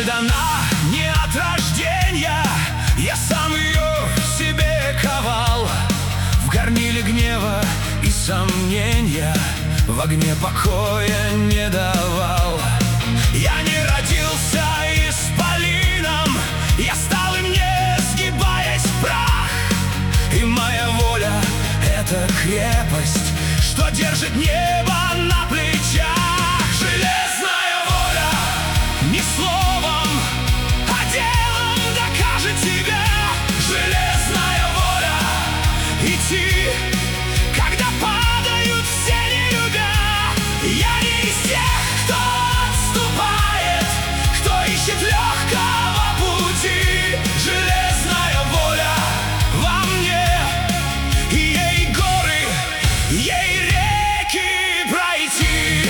дана не от рождения, я сам ее себе ковал. В горниле гнева и сомнения, в огне покоя не давал. Я не родился исполином, я стал им, не сгибаясь в прах. И моя воля — это крепость, что держит небо на плечах. Железная воля не словом, а делом докажет тебя. Железная воля идти, когда падают все, не любя. Я не из тех, кто отступает, кто ищет легкого пути. Железная воля во мне, и ей горы, ей реки пройти.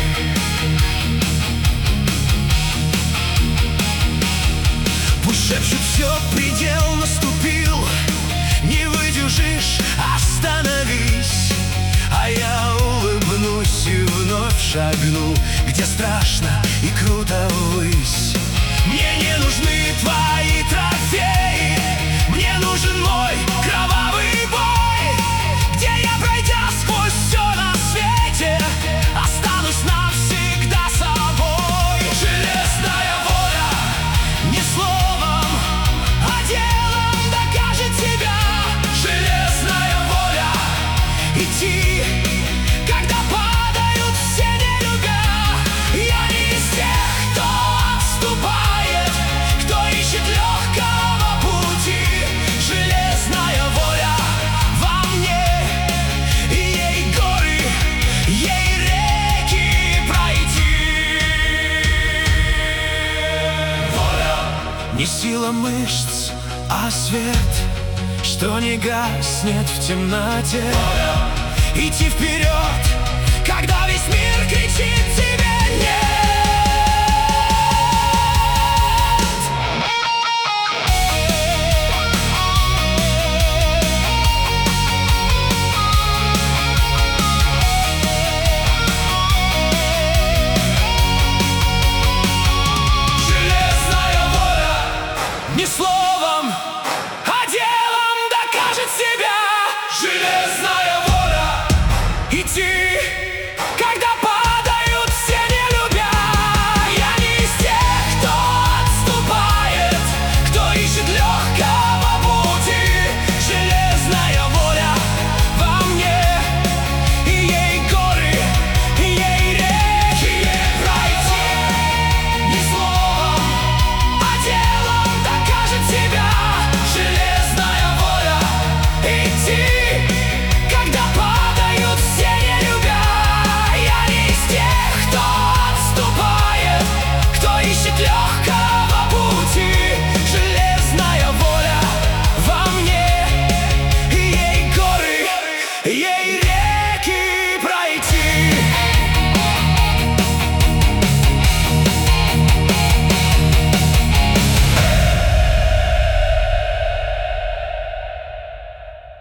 Пусть шепчут, все, предел наступил, не выдержишь, остановись. А я улыбнусь и вновь шагну, где страшно и круто ввысь. Мне не нужны твои трофеи, мне нужен мой кровавый бой, где я, пройдя сквозь все на свете, останусь навсегда собой. Железная воля не словом, а делом докажет тебя. Железная воля идти, когда падают все, не любя. Я не из тех, кто отступает, кто ищет легкого пути. Железная воля во мне, и ей горы, ей реки пройти. Воля не сила мышц, а свет, что не гаснет в темноте. Воля идти вперед, когда весь мир кричит тебе нет.